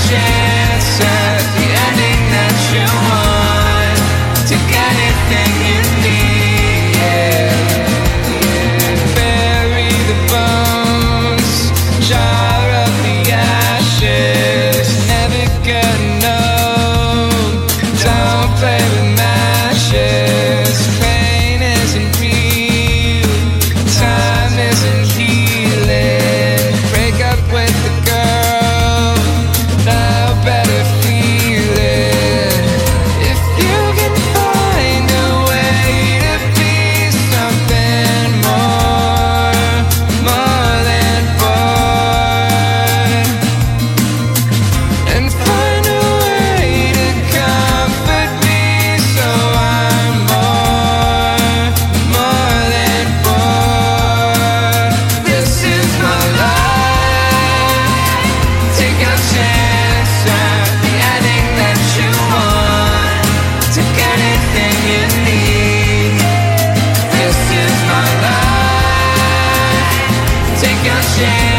chance at the ending that you want. Take anything you need, yeah. Bury the bones, jar up the ashes. Never gonna know. Don't play with matches. Pain isn't real. Time isn't healing. Break up with the girl. Now better feel it. If you can find a way to be something more than bored, and find a way to comfort me so I'm more than bored. This is my life. Take a chance at the ending that you want. Take anything you need. This is my life. Take a chance.